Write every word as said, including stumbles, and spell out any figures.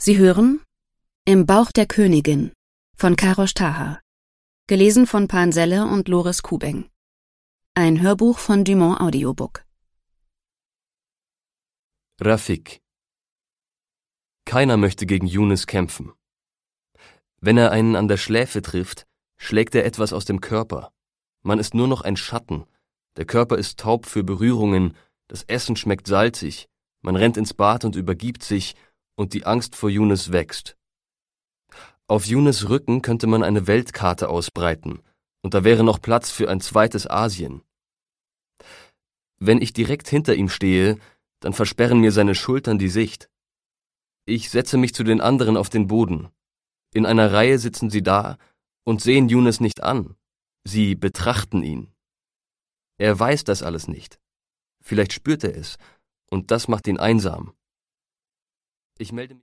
Sie hören Im Bauch der Königin von Karosh Taha, gelesen von Pan Selle und Loris Kubeng. Ein Hörbuch von Dumont Audiobook. Rafik. Keiner möchte gegen Yunus kämpfen. Wenn er einen an der Schläfe trifft, schlägt er etwas aus dem Körper. Man ist nur noch ein Schatten. Der Körper ist taub für Berührungen, das Essen schmeckt salzig, man rennt ins Bad und übergibt sich, und die Angst vor Yunus wächst. Auf Yunus' Rücken könnte man eine Weltkarte ausbreiten, und da wäre noch Platz für ein zweites Asien. Wenn ich direkt hinter ihm stehe, dann versperren mir seine Schultern die Sicht. Ich setze mich zu den anderen auf den Boden. In einer Reihe sitzen sie da und sehen Yunus nicht an. Sie betrachten ihn. Er weiß das alles nicht. Vielleicht spürt er es, und das macht ihn einsam. Ich melde mich